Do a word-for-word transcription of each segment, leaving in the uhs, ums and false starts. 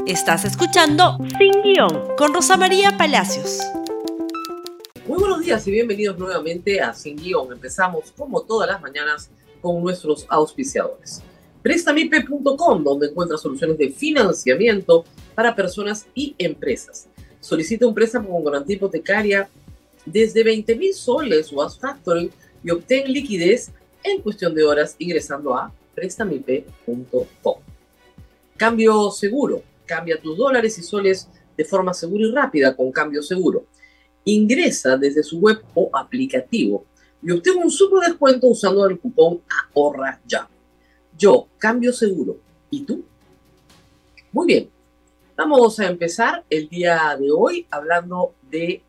Estás escuchando Sin Guión con Rosa María Palacios. Muy buenos días y bienvenidos nuevamente a Sin Guión. Empezamos, como todas las mañanas, con nuestros auspiciadores. Prestamipe punto com, donde encuentras soluciones de financiamiento para personas y empresas. Solicita un préstamo con garantía hipotecaria desde veinte mil soles o haz factoring y obtén liquidez en cuestión de horas ingresando a Prestamipe punto com. Cambio Seguro. Cambia tus dólares y soles de forma segura y rápida con Cambio Seguro. Ingresa desde su web o aplicativo y obtén un super descuento usando el cupón Ahorra Ya. Yo, Cambio Seguro. ¿Y tú? Muy bien. Vamos a empezar el día de hoy hablando de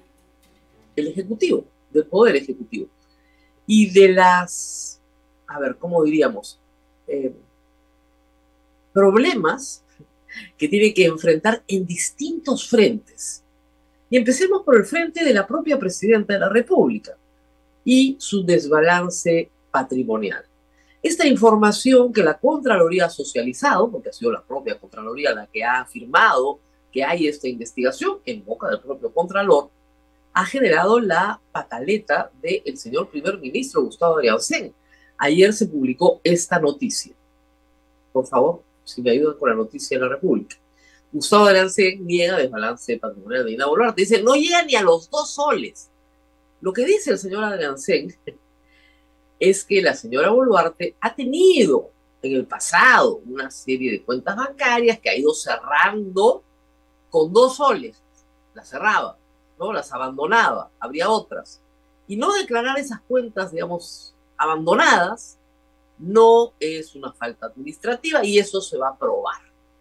el Ejecutivo, del Poder Ejecutivo. Y de las, a ver, ¿cómo diríamos? Eh, problemas que tiene que enfrentar en distintos frentes. Y empecemos por el frente de la propia Presidenta de la República y su desbalance patrimonial. Esta información que la Contraloría ha socializado, porque ha sido la propia Contraloría la que ha afirmado que hay esta investigación en boca del propio Contralor, ha generado la pataleta del señor primer ministro Gustavo Adriancén. Ayer se publicó esta noticia. Por favor, si me ayudan con la noticia de la República. Gustavo Adriancén niega desbalance patrimonial de Dina Boluarte. Dice, no llega ni a los dos soles. Lo que dice el señor Adriancén es que la señora Boluarte ha tenido en el pasado una serie de cuentas bancarias que ha ido cerrando con dos soles. Las cerraba, ¿no? Las abandonaba. Habría otras. Y no declarar esas cuentas, digamos, abandonadas, no es una falta administrativa y eso se va a probar.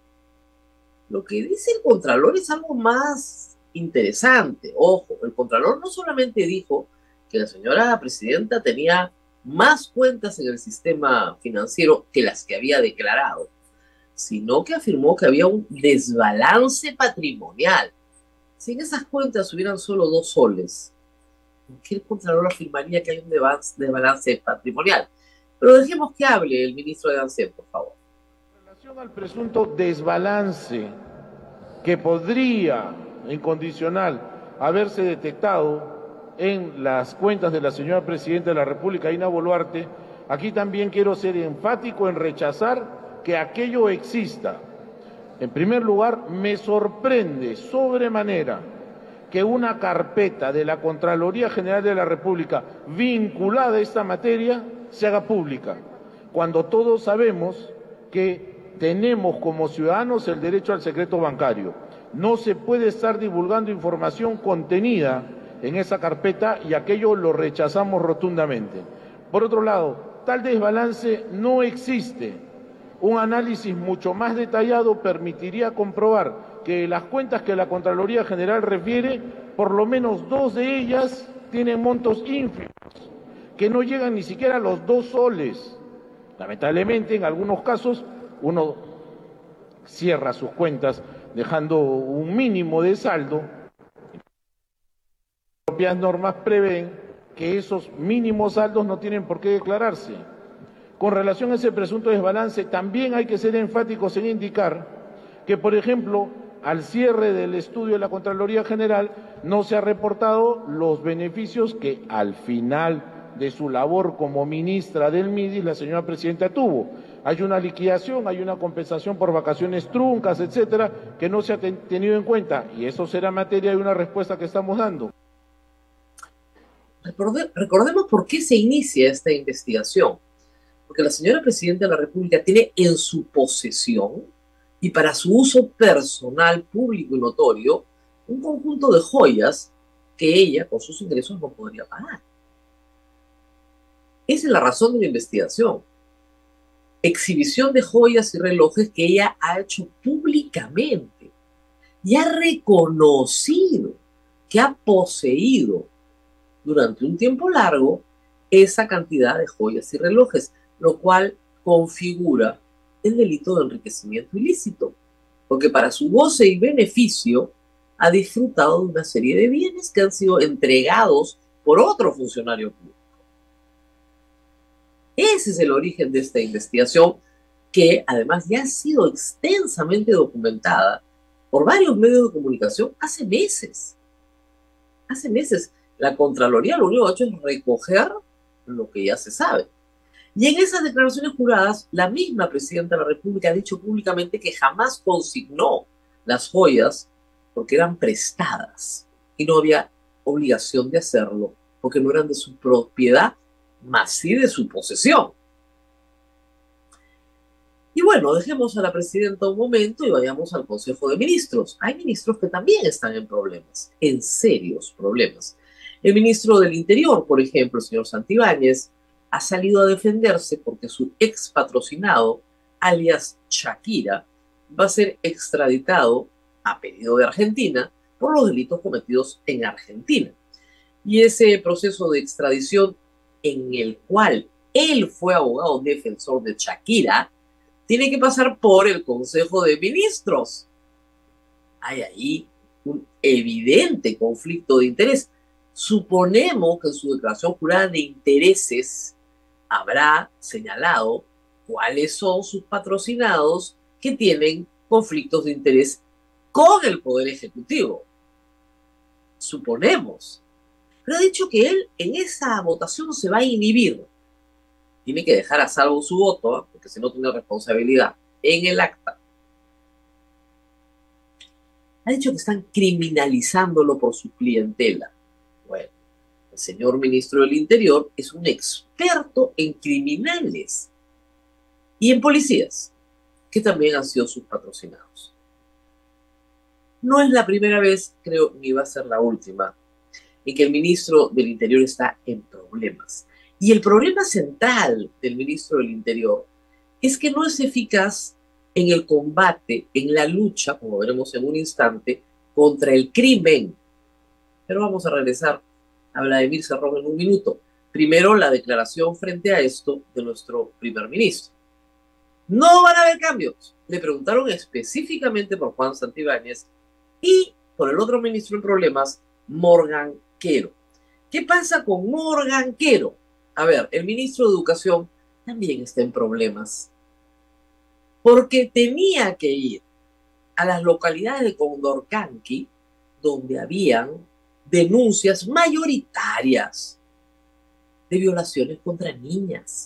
Lo que dice el Contralor es algo más interesante. Ojo, el Contralor no solamente dijo que la señora presidenta tenía más cuentas en el sistema financiero que las que había declarado, sino que afirmó que había un desbalance patrimonial. Si en esas cuentas hubieran solo dos soles, ¿por qué el Contralor afirmaría que hay un desbalance patrimonial? Pero dejemos que hable el ministro de Adriancén, por favor. En relación al presunto desbalance que podría, en condicional, haberse detectado en las cuentas de la señora Presidenta de la República, Dina Boluarte, aquí también quiero ser enfático en rechazar que aquello exista. En primer lugar, me sorprende sobremanera que una carpeta de la Contraloría General de la República vinculada a esta materia se haga pública, cuando todos sabemos que tenemos como ciudadanos el derecho al secreto bancario. No se puede estar divulgando información contenida en esa carpeta y aquello lo rechazamos rotundamente. Por otro lado, tal desbalance no existe. Un análisis mucho más detallado permitiría comprobar que las cuentas que la Contraloría General refiere, por lo menos dos de ellas tienen montos ínfimos, que no llegan ni siquiera a los dos soles. Lamentablemente, en algunos casos, uno cierra sus cuentas dejando un mínimo de saldo. Las propias normas prevén que esos mínimos saldos no tienen por qué declararse. Con relación a ese presunto desbalance, también hay que ser enfáticos en indicar que, por ejemplo, al cierre del estudio de la Contraloría General, no se ha reportado los beneficios que al final de su labor como ministra del M I D I la señora presidenta tuvo. Hay una liquidación, hay una compensación por vacaciones truncas, etcétera, que no se ha ten- tenido en cuenta, y eso será materia de una respuesta que estamos dando. Recorde- recordemos por qué se inicia esta investigación. Porque la señora Presidenta de la República tiene en su posesión y para su uso personal, público y notorio, un conjunto de joyas que ella, con sus ingresos, no podría pagar. Esa es la razón de la investigación. Exhibición de joyas y relojes que ella ha hecho públicamente y ha reconocido que ha poseído durante un tiempo largo esa cantidad de joyas y relojes, lo cual configura el delito de enriquecimiento ilícito, porque para su goce y beneficio ha disfrutado de una serie de bienes que han sido entregados por otro funcionario público. Ese es el origen de esta investigación que además ya ha sido extensamente documentada por varios medios de comunicación hace meses. Hace meses. La Contraloría lo único que ha hecho es recoger lo que ya se sabe. Y en esas declaraciones juradas, la misma presidenta de la República ha dicho públicamente que jamás consignó las joyas porque eran prestadas y no había obligación de hacerlo porque no eran de su propiedad, más sí de su posesión. Y bueno, dejemos a la presidenta un momento y vayamos al Consejo de Ministros. Hay ministros que también están en problemas, en serios problemas. El ministro del Interior, por ejemplo, el señor Santibáñez, ha salido a defenderse porque su ex patrocinado, alias Shakira, va a ser extraditado a pedido de Argentina por los delitos cometidos en Argentina. Y ese proceso de extradición en el cual él fue abogado defensor de Shakira, tiene que pasar por el Consejo de Ministros. Hay ahí un evidente conflicto de interés. Suponemos que en su declaración jurada de intereses habrá señalado cuáles son sus patrocinados que tienen conflictos de interés con el Poder Ejecutivo. Suponemos. Pero ha dicho que él en esa votación se va a inhibir. Tiene que dejar a salvo su voto, ¿eh? Porque si no tiene responsabilidad en el acta. Ha dicho que están criminalizándolo por su clientela. Bueno, el señor ministro del Interior es un experto en criminales y en policías, que también han sido sus patrocinados. No es la primera vez, creo, ni va a ser la última, en que el ministro del Interior está en problemas. Y el problema central del ministro del Interior es que no es eficaz en el combate, en la lucha, como veremos en un instante, contra el crimen. Pero vamos a regresar a Vladimir Cerrón en un minuto. Primero, la declaración frente a esto de nuestro primer ministro. No van a haber cambios. Le preguntaron específicamente por Juan Santibáñez y por el otro ministro en problemas, Morgan Quero. ¿Qué pasa con Morgan Quero? A ver, el ministro de Educación también está en problemas porque tenía que ir a las localidades de Condorcanqui, donde habían denuncias mayoritarias de violaciones contra niñas.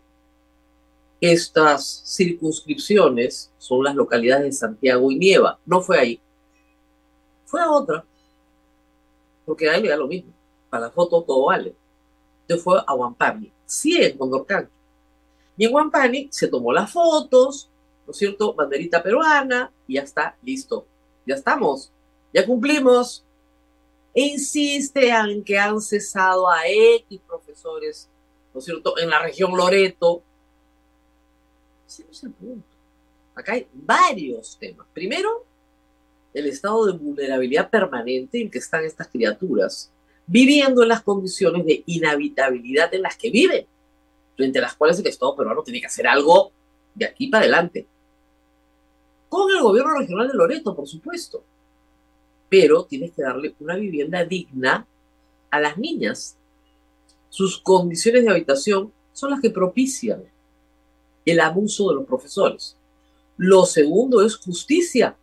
Estas circunscripciones son las localidades de Santiago y Nieva. No fue ahí, fue a otra, porque a él le da lo mismo. Para la foto todo vale. Entonces fue a Huampani, sí, en Condorcanqui. Y en Huampani se tomó las fotos, ¿no es cierto? Banderita peruana, y ya está, listo. Ya estamos, ya cumplimos. E insiste en que han cesado a X profesores, ¿no es cierto?, en la región Loreto. Ese no es el punto. Acá hay varios temas. Primero, el estado de vulnerabilidad permanente en que están estas criaturas, viviendo en las condiciones de inhabitabilidad en las que viven, frente a las cuales el Estado peruano tiene que hacer algo de aquí para adelante. Con el gobierno regional de Loreto, por supuesto. Pero tienes que darle una vivienda digna a las niñas. Sus condiciones de habitación son las que propician el abuso de los profesores. Lo segundo es justicia.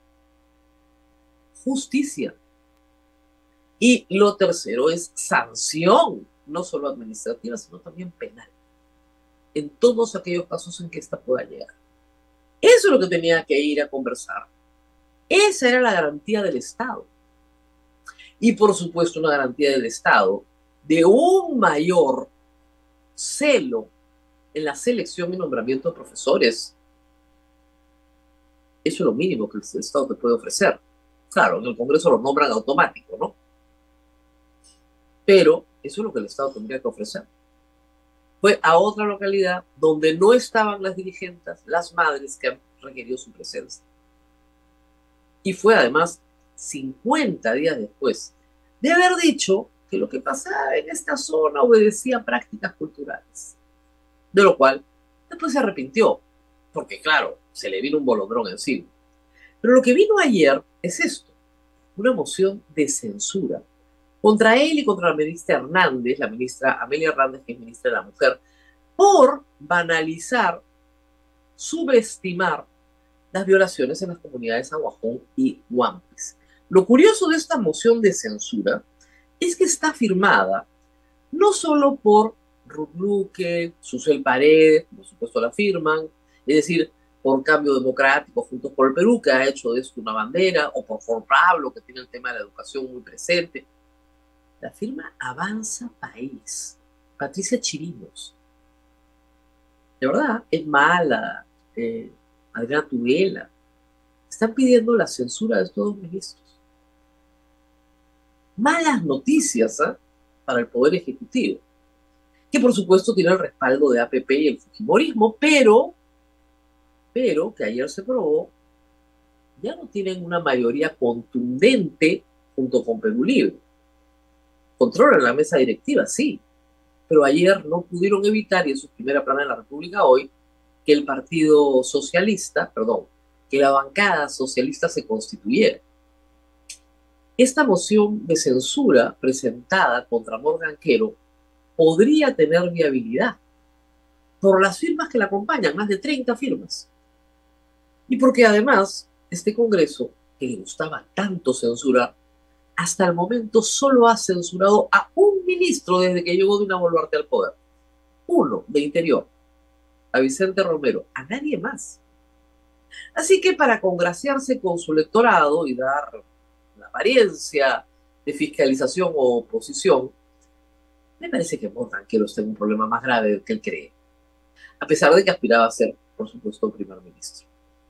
Justicia. Y lo tercero es sanción, no solo administrativa, sino también penal, en todos aquellos casos en que ésta pueda llegar. Eso es lo que tenía que ir a conversar. Esa era la garantía del Estado. Y por supuesto una garantía del Estado de un mayor celo en la selección y nombramiento de profesores. Eso es lo mínimo que el Estado te puede ofrecer. Claro, en el Congreso los nombran automático, ¿no? Pero eso es lo que el Estado tendría que ofrecer. Fue a otra localidad donde no estaban las dirigentes, las madres que han requerido su presencia. Y fue además cincuenta días después de haber dicho que lo que pasaba en esta zona obedecía a prácticas culturales. De lo cual después se arrepintió, porque claro, se le vino un bolondrón encima. Pero lo que vino ayer es esto, una moción de censura contra él y contra la ministra Hernández, la ministra Amelia Hernández, que es ministra de la Mujer, por banalizar subestimar las violaciones en las comunidades Aguajón y Huampis. Lo curioso de esta moción de censura es que está firmada no solo por Ruth Luque, Susel Paredes, por supuesto la firman, es decir, por Cambio Democrático, Juntos por el Perú, que ha hecho de esto una bandera, o por For Pablo, que tiene el tema de la educación muy presente. La firma Avanza País, Patricia Chirinos. De verdad, es mala, eh, Adriana Tudela. Están pidiendo la censura de estos dos ministros. Malas noticias, ¿eh?, para el Poder Ejecutivo, que por supuesto tiene el respaldo de A P P y el fujimorismo, pero, pero que ayer se probó, ya no tienen una mayoría contundente junto con Perú Libre. Controlan la mesa directiva, sí, pero ayer no pudieron evitar, y eso es primera plana de la República hoy, que el Partido Socialista, perdón, que la bancada socialista se constituyera. Esta moción de censura presentada contra Morgan Quero podría tener viabilidad por las firmas que la acompañan, más de treinta firmas. Y porque además este Congreso, que le gustaba tanto censurar, hasta el momento solo ha censurado a un ministro desde que llegó Dina Boluarte al poder. Uno, de Interior, a Vicente Romero, a nadie más. Así que para congraciarse con su electorado y dar la apariencia de fiscalización o oposición, me parece que Morgan Quero está en un problema más grave del que él cree, a pesar de que aspiraba a ser, por supuesto, primer ministro.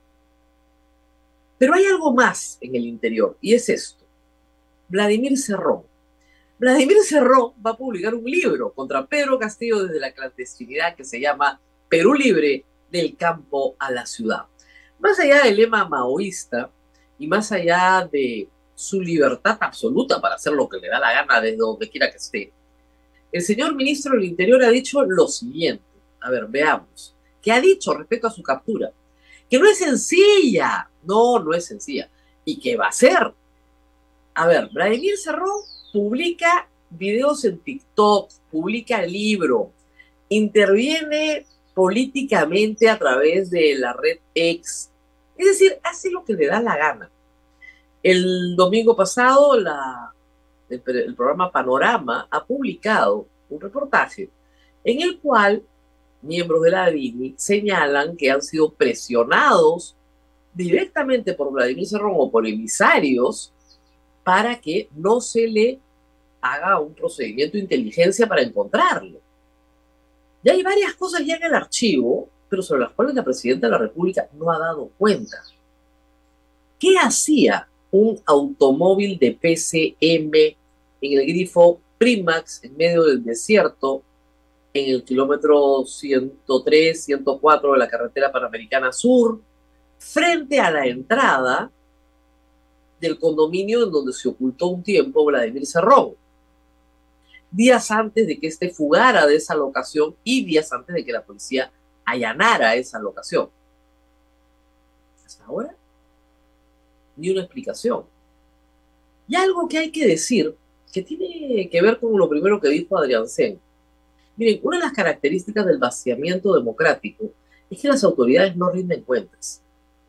Pero hay algo más en el interior, y es esto. Vladimir Cerrón. Vladimir Cerrón va a publicar un libro contra Pedro Castillo desde la clandestinidad que se llama Perú Libre, del campo a la ciudad. Más allá del lema maoísta y más allá de su libertad absoluta para hacer lo que le da la gana desde donde quiera que esté, el señor ministro del Interior ha dicho lo siguiente. A ver, veamos. ¿Qué ha dicho respecto a su captura? Que no es sencilla. No, no es sencilla. ¿Y qué va a hacer? A ver, Vladimir Cerrón publica videos en TikTok, publica libro, interviene políticamente a través de la red X. Es decir, hace lo que le da la gana. El domingo pasado, la, el, el programa Panorama ha publicado un reportaje en el cual miembros de la D I N I señalan que han sido presionados directamente por Vladimir Cerrón o por emisarios para que no se le haga un procedimiento de inteligencia para encontrarlo. Ya hay varias cosas ya en el archivo, pero sobre las cuales la presidenta de la República no ha dado cuenta. ¿Qué hacía un automóvil de P C M en el grifo Primax en medio del desierto en el kilómetro ciento tres, ciento cuatro de la carretera Panamericana Sur, frente a la entrada del condominio en donde se ocultó un tiempo Vladimir Cerrón, días antes de que éste fugara de esa locación y días antes de que la policía allanara esa locación? Hasta ahora, ni una explicación. Y algo que hay que decir, que tiene que ver con lo primero que dijo Adrián Sen. Miren, una de las características del vaciamiento democrático es que las autoridades no rinden cuentas.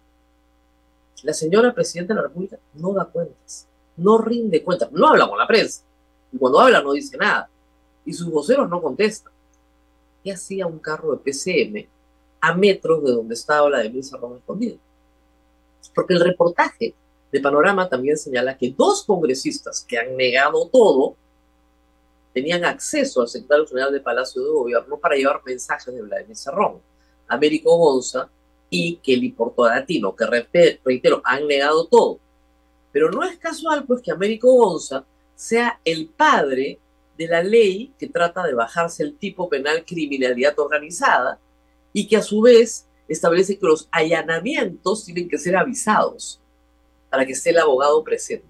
La señora presidenta de la República no da cuentas, no rinde cuentas, no habla con la prensa, y cuando habla no dice nada, y sus voceros no contestan. ¿Qué hacía un carro de P C M a metros de donde estaba Vladimir Cerrón escondido? Porque el reportaje de Panorama también señala que dos congresistas que han negado todo tenían acceso al secretario general de Palacio de Gobierno para llevar mensajes de Vladimir Cerrón, Américo Gonza y Kelly Portolatino, que reitero, han negado todo. Pero no es casual pues que Américo Gonza sea el padre de la ley que trata de bajarse el tipo penal criminalidad organizada y que a su vez establece que los allanamientos tienen que ser avisados para que esté el abogado presente.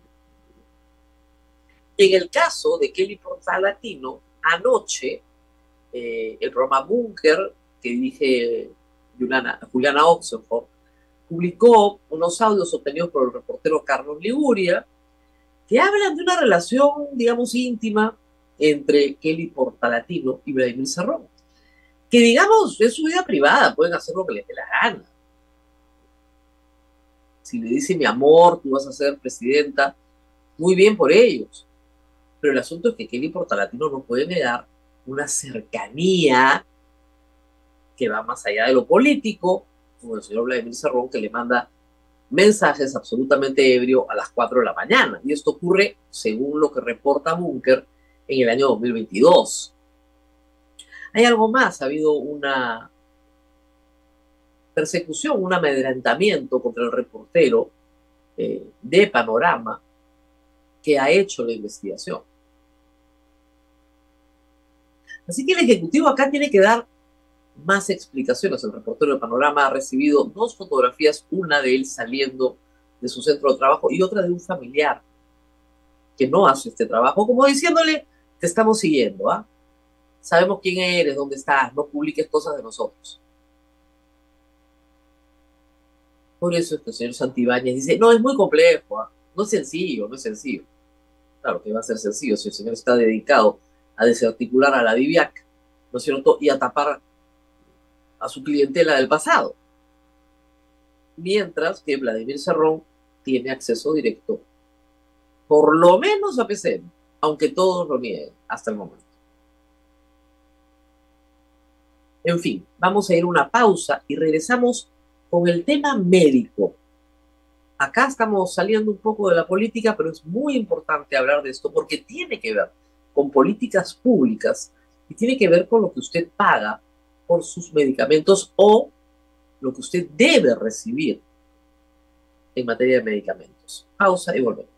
En el caso de Kelly Portolatino, anoche, eh, el programa Búnker, que dirige Juliana, Juliana Oxenford, publicó unos audios obtenidos por el reportero Carlos Liguria, que hablan de una relación, digamos, íntima entre Kelly Portolatino y Vladimir Cerrón. que digamos, es su vida privada, pueden hacer lo que les dé la gana. Si le dice mi amor, tú vas a ser presidenta, muy bien por ellos. Pero el asunto es que Kelly Portalatino no puede negar una cercanía que va más allá de lo político, con el señor Vladimir Cerrón, que le manda mensajes absolutamente ebrio a las cuatro de la mañana. Y esto ocurre, según lo que reporta Bunker, en el año dos mil veintidós. Hay algo más, ha habido una persecución, un amedrentamiento contra el reportero eh, de Panorama que ha hecho la investigación. Así que el Ejecutivo acá tiene que dar más explicaciones. El reportero de Panorama ha recibido dos fotografías, una de él saliendo de su centro de trabajo y otra de un familiar que no hace este trabajo, como diciéndole, te estamos siguiendo, ¿ah? ¿eh? Sabemos quién eres, dónde estás, no publiques cosas de nosotros. Por eso es que el señor Santibáñez dice, no, es muy complejo, ¿eh? No es sencillo, no es sencillo. Claro que va a ser sencillo si el señor está dedicado a desarticular a la DIVIAC, ¿no es cierto?, y a tapar a su clientela del pasado. Mientras que Vladimir Cerrón tiene acceso directo, por lo menos a P C M, aunque todos lo nieguen hasta el momento. En fin, vamos a ir a una pausa y regresamos con el tema médico. Acá estamos saliendo un poco de la política, pero es muy importante hablar de esto porque tiene que ver con políticas públicas y tiene que ver con lo que usted paga por sus medicamentos o lo que usted debe recibir en materia de medicamentos. Pausa y volvemos.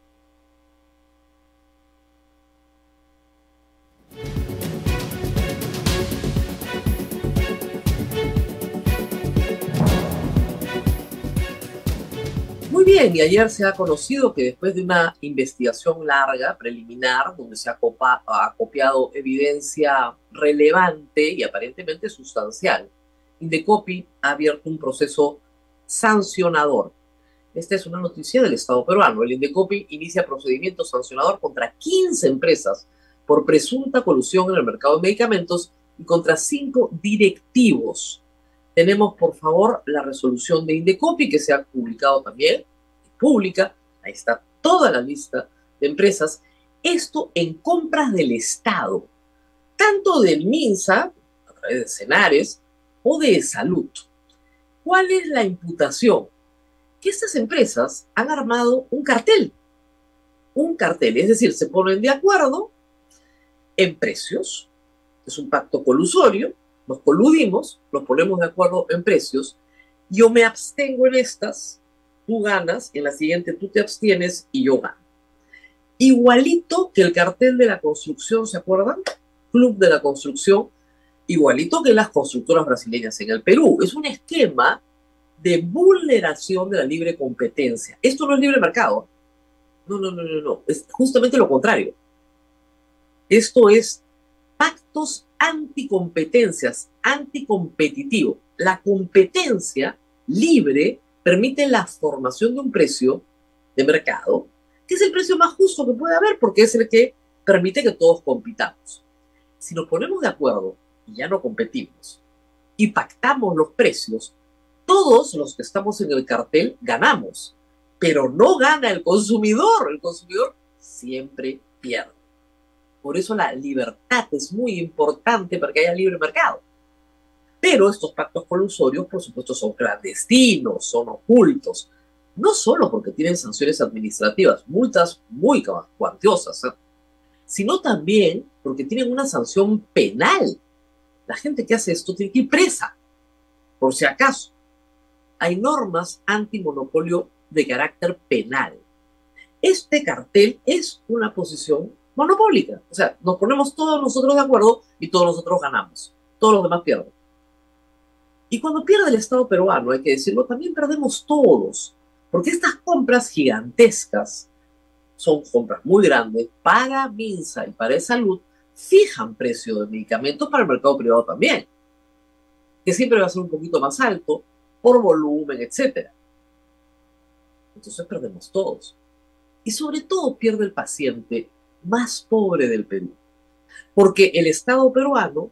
Muy bien, y ayer se ha conocido que después de una investigación larga, preliminar, donde se ha, copa, ha copiado evidencia relevante y aparentemente sustancial, Indecopi ha abierto un proceso sancionador. Esta es una noticia del Estado peruano. El Indecopi inicia procedimiento sancionador contra quince empresas por presunta colusión en el mercado de medicamentos y contra cinco directivos. Tenemos, por favor, la resolución de Indecopi, que se ha publicado también, pública. Ahí está toda la lista de empresas. Esto en compras del Estado, tanto del MINSA, a través de Cenares, o de Salud. ¿Cuál es la imputación? Que estas empresas han armado un cartel. Un cartel, es decir, se ponen de acuerdo en precios. Es un pacto colusorio. Nos coludimos, nos ponemos de acuerdo en precios, yo me abstengo en estas, tú ganas, en la siguiente tú te abstienes y yo gano. Igualito que el cartel de la construcción, ¿se acuerdan? Club de la construcción, igualito que las constructoras brasileñas en el Perú. Es un esquema de vulneración de la libre competencia. Esto no es libre mercado. No, no, no, no, no. Es justamente lo contrario. Esto es pactos anticompetencias, anticompetitivo. La competencia libre permite la formación de un precio de mercado, que es el precio más justo que puede haber, porque es el que permite que todos compitamos. Si nos ponemos de acuerdo y ya no competimos, y pactamos los precios, todos los que estamos en el cartel ganamos, pero no gana el consumidor. El consumidor siempre pierde. Por eso la libertad es muy importante para que haya libre mercado. Pero estos pactos colusorios, por supuesto, son clandestinos, son ocultos. No solo porque tienen sanciones administrativas, multas muy cuantiosas, ¿eh? Sino también porque tienen una sanción penal. La gente que hace esto tiene que ir presa, por si acaso. Hay normas antimonopolio de carácter penal. Este cartel es una posición monopólica. O sea, nos ponemos todos nosotros de acuerdo y todos nosotros ganamos. Todos los demás pierden. Y cuando pierde el Estado peruano, hay que decirlo, también perdemos todos. Porque estas compras gigantescas son compras muy grandes para MINSA y para Salud, fijan precio de medicamentos para el mercado privado también, que siempre va a ser un poquito más alto por volumen, etcétera. Entonces perdemos todos. Y sobre todo pierde el paciente más pobre del Perú. Porque el Estado peruano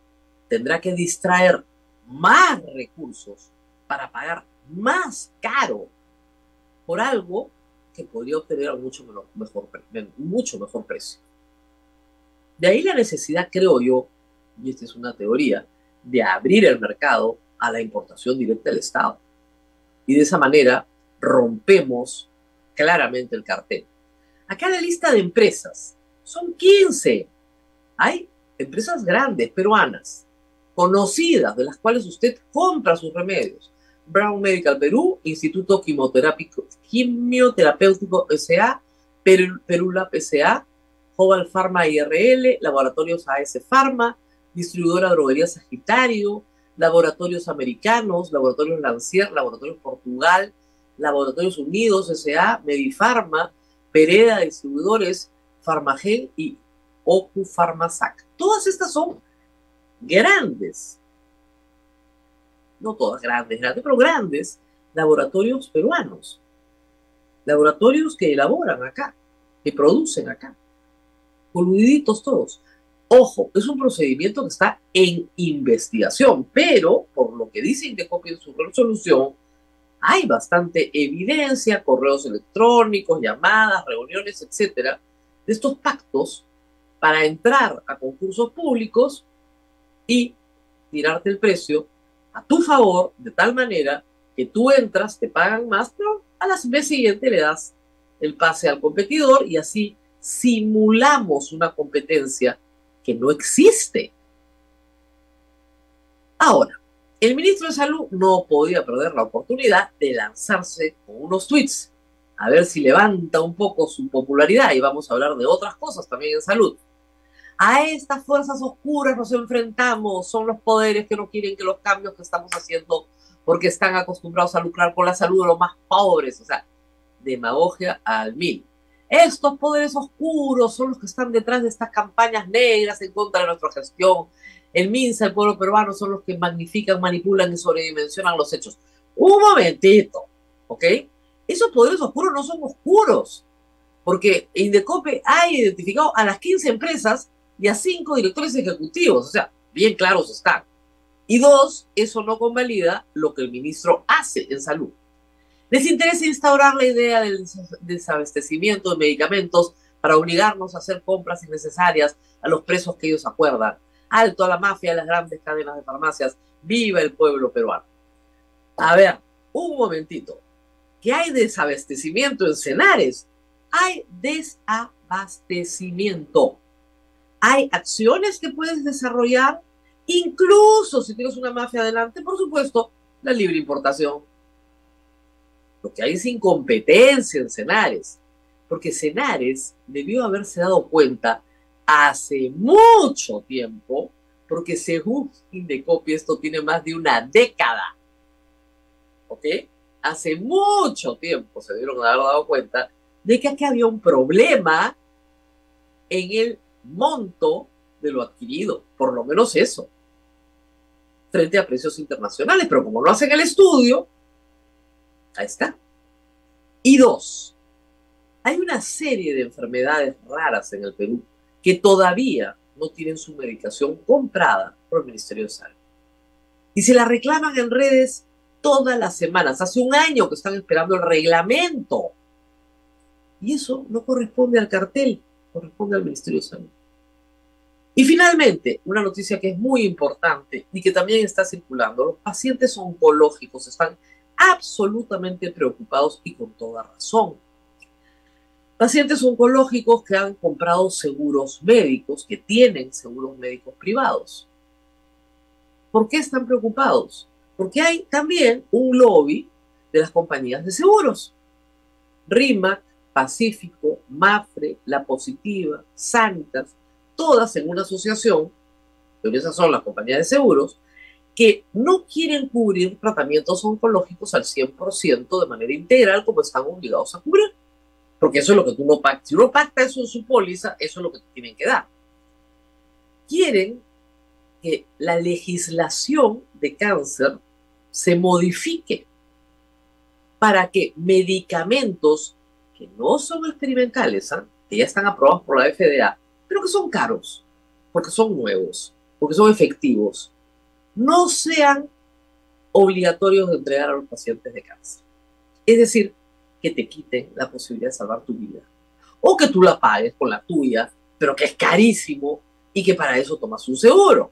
tendrá que distraer más recursos para pagar más caro por algo que podría obtener a mucho mejor, mejor, mucho mejor precio. De ahí la necesidad, creo yo, y esta es una teoría, de abrir el mercado a la importación directa del Estado. Y de esa manera rompemos claramente el cartel. Acá la lista de empresas son quince. Hay empresas grandes, peruanas, conocidas, de las cuales usted compra sus remedios. Brown Medical Perú, Instituto Quimioterápico, Quimioterapéutico S A, Perú, Perulab S A, Joval Pharma I R L, Laboratorios A S Pharma, Distribuidora Droguería Sagitario, Laboratorios Americanos, Laboratorios Lancier, Laboratorios Portugal, Laboratorios Unidos S A, Medifarma, Pereda Distribuidores, Farmagen y Ocu Farmasac. Todas estas son grandes, no todas grandes, grandes, pero grandes laboratorios peruanos. Laboratorios que elaboran acá, que producen acá. Coludiditos todos. Ojo, es un procedimiento que está en investigación, pero por lo que dice Indecopi en su resolución, hay bastante evidencia, correos electrónicos, llamadas, reuniones, etcétera, de estos pactos para entrar a concursos públicos y tirarte el precio a tu favor, de tal manera que tú entras, te pagan más, pero a la vez siguiente le das el pase al competidor y así simulamos una competencia que no existe. Ahora, el ministro de Salud no podía perder la oportunidad de lanzarse con unos tweets, a ver si levanta un poco su popularidad, y vamos a hablar de otras cosas también en salud. A estas fuerzas oscuras nos enfrentamos, son los poderes que no quieren que los cambios que estamos haciendo porque están acostumbrados a lucrar con la salud de los más pobres, o sea, demagogia al mil. Estos poderes oscuros son los que están detrás de estas campañas negras en contra de nuestra gestión. El MINSA, el pueblo peruano, son los que magnifican, manipulan y sobredimensionan los hechos. Un momentito, ¿ok? Esos poderes oscuros no son oscuros, porque Indecopi ha identificado a las quince empresas y a cinco directores ejecutivos, o sea, bien claros están. Y dos, eso no convalida lo que el ministro hace en salud. Les interesa instaurar la idea del desabastecimiento de medicamentos para obligarnos a hacer compras innecesarias a los precios que ellos acuerdan. Alto a la mafia de las grandes cadenas de farmacias. Viva el pueblo peruano. A ver, un momentito. ¿Qué hay desabastecimiento en Senares? Hay desabastecimiento. Hay acciones que puedes desarrollar, incluso si tienes una mafia adelante, por supuesto, la libre importación. Lo que hay es incompetencia en Senares, porque Senares debió haberse dado cuenta hace mucho tiempo, porque según Indecopi esto tiene más de una década, ¿ok? Hace mucho tiempo se debieron haber dado cuenta de que aquí había un problema en el monto de lo adquirido, por lo menos eso, frente a precios internacionales, pero como no hacen el estudio, ahí está. Y dos, hay una serie de enfermedades raras en el Perú que todavía no tienen su medicación comprada por el Ministerio de Salud. Y se la reclaman en redes todas las semanas. Hace un año que están esperando el reglamento. Y eso no corresponde al cartel, corresponde al Ministerio de Salud. Y finalmente, una noticia que es muy importante y que también está circulando. Los pacientes oncológicos están absolutamente preocupados y con toda razón. Pacientes oncológicos que han comprado seguros médicos, que tienen seguros médicos privados. ¿Por qué están preocupados? Porque hay también un lobby de las compañías de seguros. RIMAC, Pacífico, MAFRE, La Positiva, Sanitas, todas en una asociación, pero esas son las compañías de seguros, que no quieren cubrir tratamientos oncológicos al cien por ciento de manera integral como están obligados a cubrir. Porque eso es lo que tú no pactas. Si uno pacta eso en su póliza, eso es lo que te tienen que dar. Quieren que la legislación de cáncer se modifique para que medicamentos que no son experimentales, ¿eh? que ya están aprobados por la F D A, pero que son caros, porque son nuevos, porque son efectivos, no sean obligatorios de entregar a los pacientes de cáncer. Es decir, que te quiten la posibilidad de salvar tu vida. O que tú la pagues con la tuya, pero que es carísimo y que para eso tomas un seguro.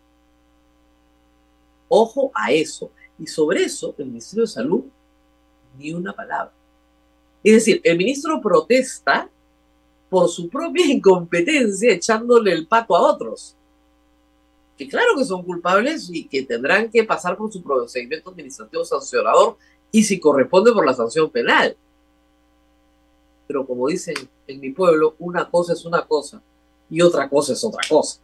Ojo a eso. Y sobre eso, el Ministerio de Salud, ni una palabra. Es decir, el ministro protesta por su propia incompetencia echándole el pato a otros. Que claro que son culpables y que tendrán que pasar por su procedimiento administrativo sancionador y si corresponde por la sanción penal. Pero como dicen en mi pueblo, una cosa es una cosa y otra cosa es otra cosa.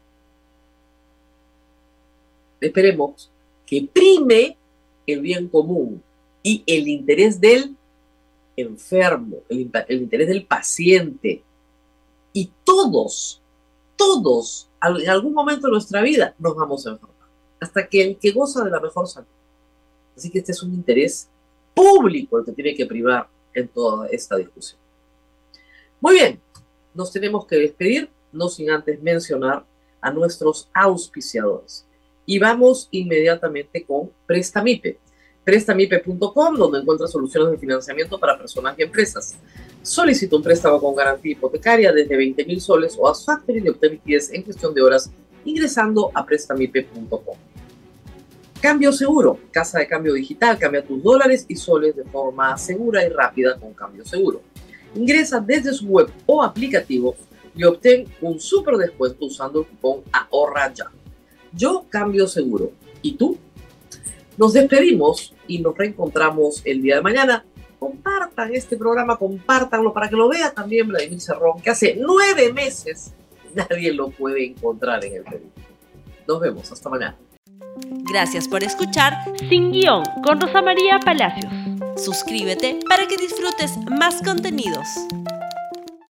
Esperemos que prime el bien común y el interés del enfermo, el, el interés del paciente. Y todos, todos, en algún momento de nuestra vida nos vamos a enfermar. Hasta que el que goza de la mejor salud. Así que este es un interés público el que tiene que primar en toda esta discusión. Muy bien, nos tenemos que despedir, no sin antes mencionar a nuestros auspiciadores. Y vamos inmediatamente con Prestamipe. Prestamipe punto com, donde encuentras soluciones de financiamiento para personas y empresas. Solicita un préstamo con garantía hipotecaria desde veinte mil soles o haz factoring y obtén liquidez en cuestión de horas ingresando a Prestamipe punto com. Cambio Seguro, casa de cambio digital, cambia tus dólares y soles de forma segura y rápida con Cambio Seguro. Ingresa desde su web o aplicativo y obtén un súper descuento usando el cupón Ahorra Ya. Yo Cambio Seguro. ¿Y tú? Nos despedimos y nos reencontramos el día de mañana. Compartan este programa, compártanlo para que lo vea también Vladimir Cerrón, que hace nueve meses nadie lo puede encontrar en el Perú. Nos vemos, hasta mañana. Gracias por escuchar Sin Guión con Rosa María Palacios. Suscríbete para que disfrutes más contenidos.